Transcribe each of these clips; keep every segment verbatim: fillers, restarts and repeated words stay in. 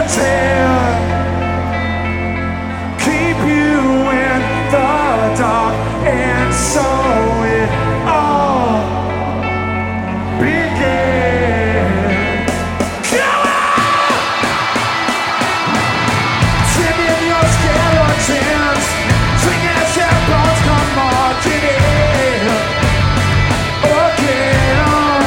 tale. Keep you in the dark, and so it all began. Come on! Trim in your skeletons, swing as your bones come marching in again.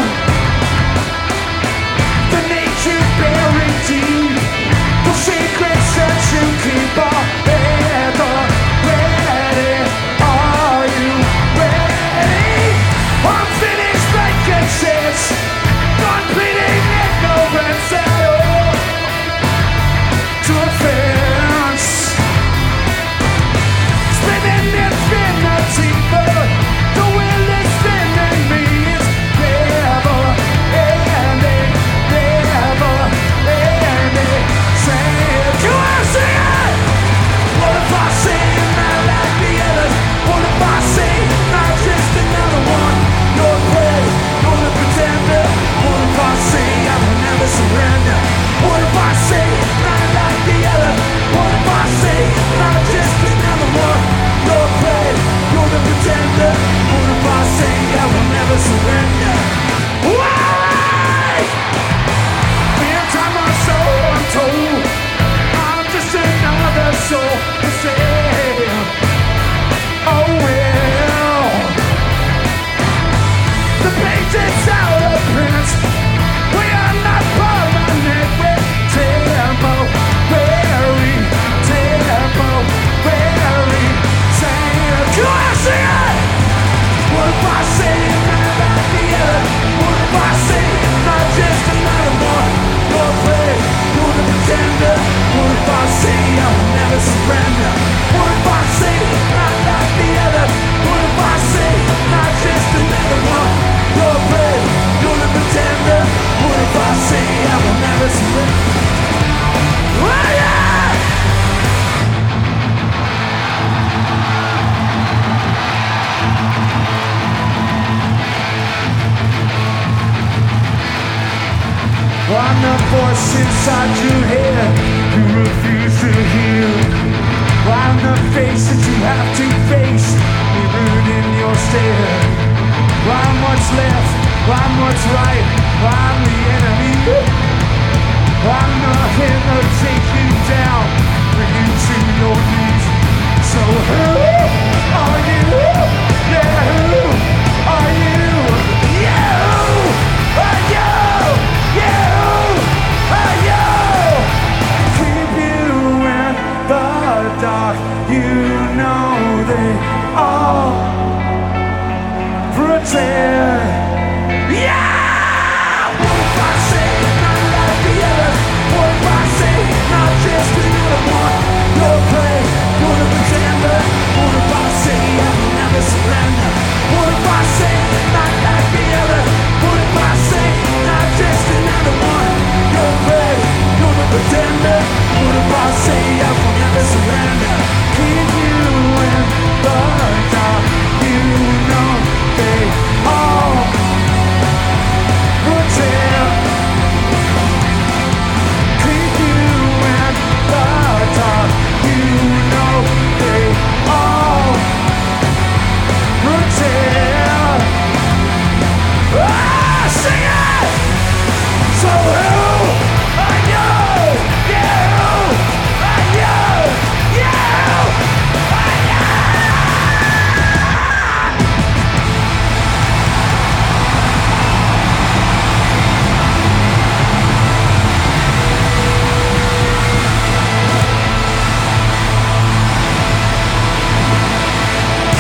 The nature buried deep, the secrets that you keep are ever ready. Are you ready? Unfinished vacancies, unpleading ignorance, to a fence. Spinning infinity, but the will is spinning me. It's never ending, never ending. Say it, do I say it? What if I say not like the others? What if I say not just another one? You're a prey, you're the pretender. What if I say I will never surrender? What if I say not like the others? What if I say not just another one? You're a prey, you're the pretender. What if I say I will never surrender? Why? Can't tie my soul untold. I'm just another soul to save. Oh well. The pages out of print. We are not permanent. We're temporary, temporary. Say it, do I say it? What if I say not like the other? What if I say not just another one? You're a prey, you're the pretender. What if I say I will never surrender? What if I say not like the other? What if I say not just another one? You're a prey, you're the pretender. What if I say I will never surrender? Oh yeah! I'm the voice inside your head you refuse to hear. I'm the face that you have to face.